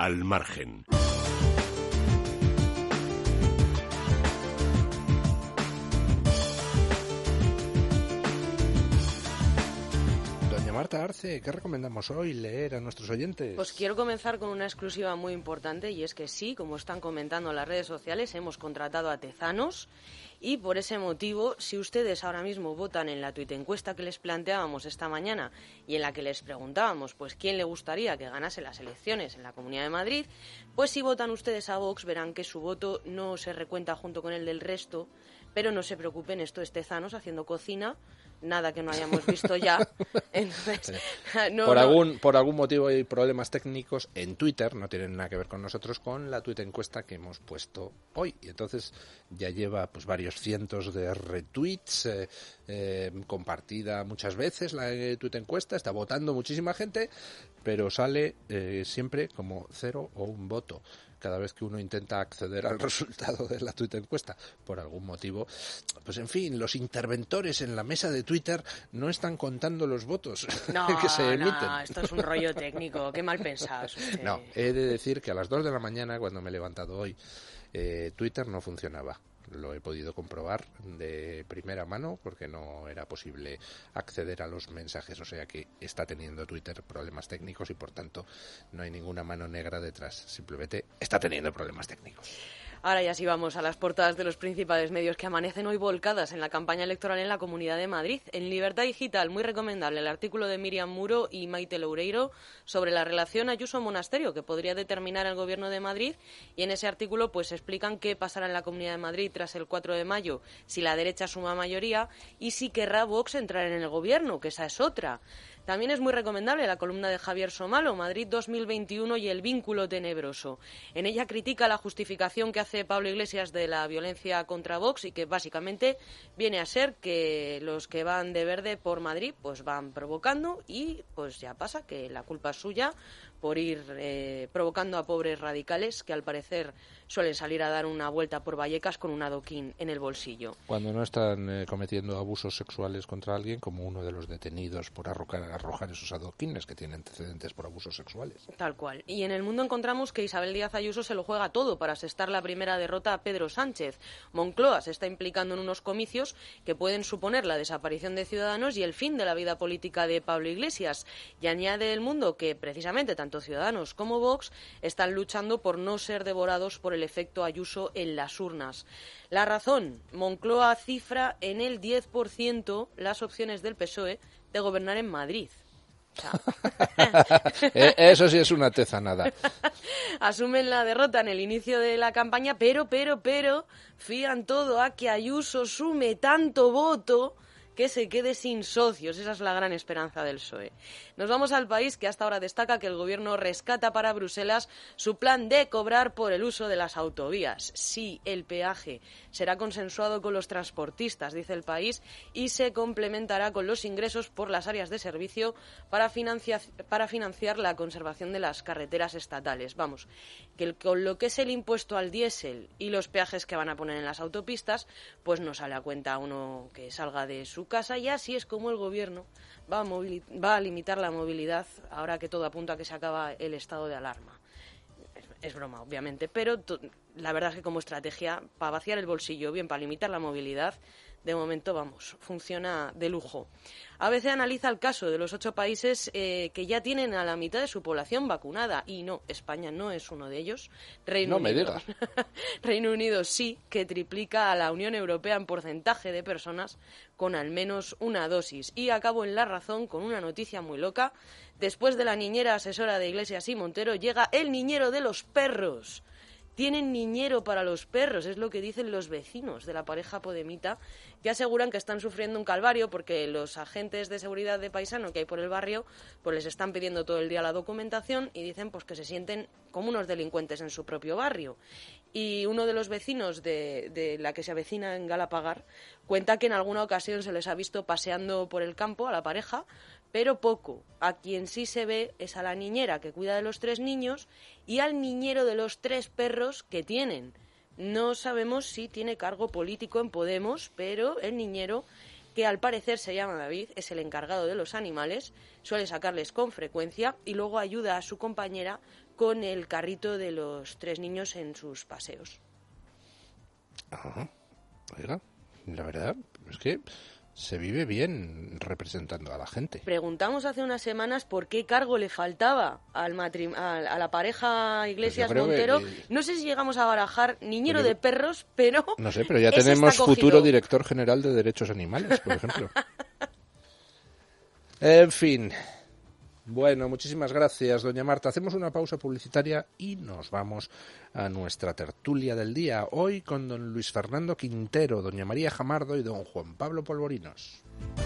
Al Margen. Marta Arce, ¿qué recomendamos hoy leer a nuestros oyentes? Pues quiero comenzar con una exclusiva muy importante, y es que sí, como están comentando en las redes sociales, hemos contratado a Tezanos, y por ese motivo, si ustedes ahora mismo votan en la tuitencuesta que les planteábamos esta mañana y en la que les preguntábamos pues quién le gustaría que ganase las elecciones en la Comunidad de Madrid, pues si votan ustedes a Vox verán que su voto no se recuenta junto con el del resto, pero no se preocupen, esto es Tezanos haciendo cocina, nada que no hayamos visto ya. Entonces, por algún motivo hay problemas técnicos en Twitter, no tienen nada que ver con nosotros, con la tuitencuesta que hemos puesto hoy. Y entonces ya lleva pues varios cientos de retweets, compartida muchas veces la tuitencuesta, está votando muchísima gente, pero sale siempre como 0 o 1 voto. Cada vez que uno intenta acceder al resultado de la tuitencuesta, por algún motivo, pues en fin, los interventores en la mesa de Twitter no están contando los votos que se emiten. No, esto es un rollo técnico, qué mal pensás usted. No, he de decir que a las 2 de la mañana, cuando me he levantado hoy, Twitter no funcionaba. Lo he podido comprobar de primera mano porque no era posible acceder a los mensajes, o sea que está teniendo Twitter problemas técnicos y por tanto no hay ninguna mano negra detrás, simplemente está teniendo problemas técnicos. Ahora ya sí vamos a las portadas de los principales medios que amanecen hoy volcadas en la campaña electoral en la Comunidad de Madrid. En Libertad Digital, muy recomendable el artículo de Miriam Muro y Maite Loureiro sobre la relación Ayuso-Monasterio que podría determinar el Gobierno de Madrid, y en ese artículo pues explican qué pasará en la Comunidad de Madrid tras el 4 de mayo si la derecha suma mayoría y si querrá Vox entrar en el Gobierno, que esa es otra. También es muy recomendable la columna de Javier Somalo, Madrid 2021 y el vínculo tenebroso. En ella critica la justificación que hace Pablo Iglesias de la violencia contra Vox y que básicamente viene a ser que los que van de verde por Madrid pues van provocando y pues ya pasa que la culpa es suya por ir provocando a pobres radicales que al parecer suelen salir a dar una vuelta por Vallecas con un adoquín en el bolsillo. Cuando no están cometiendo abusos sexuales contra alguien, como uno de los detenidos por arrojar esos adoquines que tienen antecedentes por abusos sexuales. Tal cual. Y en El Mundo encontramos que Isabel Díaz Ayuso se lo juega todo para asestar la primera derrota a Pedro Sánchez. Moncloa se está implicando en unos comicios que pueden suponer la desaparición de Ciudadanos y el fin de la vida política de Pablo Iglesias. Y añade El Mundo que precisamente tanto Ciudadanos como Vox están luchando por no ser devorados por el efecto Ayuso en las urnas. La Razón, Moncloa cifra en el 10% las opciones del PSOE de gobernar en Madrid. O sea, eso sí es una tezanada. Asumen la derrota en el inicio de la campaña, pero fían todo a que Ayuso sume tanto voto que se quede sin socios. Esa es la gran esperanza del PSOE. Nos vamos al País, que hasta ahora destaca que el Gobierno rescata para Bruselas su plan de cobrar por el uso de las autovías. Sí, el peaje será consensuado con los transportistas, dice el País, y se complementará con los ingresos por las áreas de servicio para financiar la conservación de las carreteras estatales. Vamos, que con lo que es el impuesto al diésel y los peajes que van a poner en las autopistas, pues no sale a cuenta a uno que salga de su casa, y así es como el Gobierno va a limitar la movilidad ahora que todo apunta a que se acaba el estado de alarma. Es broma, obviamente, pero la verdad es que como estrategia para vaciar el bolsillo, bien para limitar la movilidad, de momento, vamos, funciona de lujo. ABC analiza el caso de los 8 países que ya tienen a la mitad de su población vacunada. Y no, España no es uno de ellos. Reino Unido. Me digas. Reino Unido sí, que triplica a la Unión Europea en porcentaje de personas con al menos una dosis. Y acabo en La Razón con una noticia muy loca. Después de la niñera asesora de Iglesias y Montero, llega el niñero de los perros. Tienen niñero para los perros, es lo que dicen los vecinos de la pareja podemita, que aseguran que están sufriendo un calvario porque los agentes de seguridad de paisano que hay por el barrio pues les están pidiendo todo el día la documentación y dicen pues que se sienten como unos delincuentes en su propio barrio. Y uno de los vecinos de la que se avecina en Galapagar cuenta que en alguna ocasión se les ha visto paseando por el campo a la pareja, pero poco. A quien sí se ve es a la niñera que cuida de los 3 niños y al niñero de los 3 perros que tienen. No sabemos si tiene cargo político en Podemos, pero el niñero, que al parecer se llama David, es el encargado de los animales, suele sacarles con frecuencia y luego ayuda a su compañera con el carrito de los 3 niños en sus paseos. Ajá. Oiga, la verdad es que se vive bien representando a la gente. Preguntamos hace unas semanas por qué cargo le faltaba a la pareja Iglesias Montero. No sé si llegamos a barajar niñero de perros, pero... No sé, pero ya tenemos futuro director general de derechos animales, por ejemplo. En fin. Bueno, muchísimas gracias, doña Marta. Hacemos una pausa publicitaria y nos vamos a nuestra tertulia del día. Hoy con don Luis Fernando Quintero, doña María Jamardo y don Juan Pablo Polvorinos.